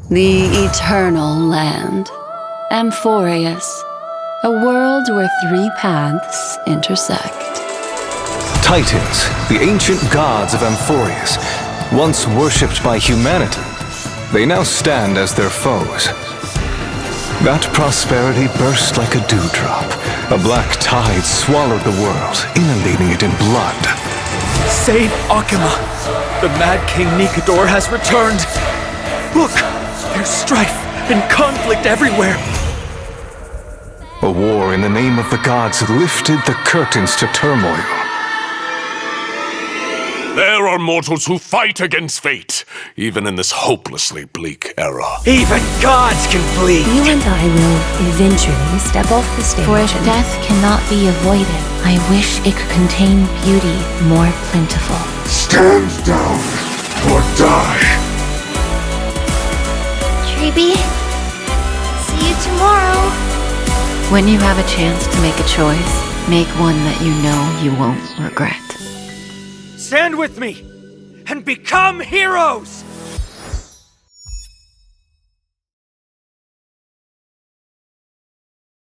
The Eternal Land. Amphorius. A world where three paths intersect. Titans, the ancient gods of Amphorius, once worshipped by humanity, they now stand as their foes. That prosperity burst like a dewdrop. A black tide swallowed the world, inundating it in blood. Save Akima! The Mad King Nikador has returned! Look! There's strife and conflict everywhere! A war in the name of the gods lifted the curtains to turmoil. There are mortals who fight against fate, even in this hopelessly bleak era. Even gods can bleed! You and I will eventually step off the stage. For if death cannot be avoided, I wish it could contain beauty more plentiful. Stand down or die! Treeby, see you tomorrow. When you have a chance to make a choice, make one that you know you won't regret. Stand with me and become heroes!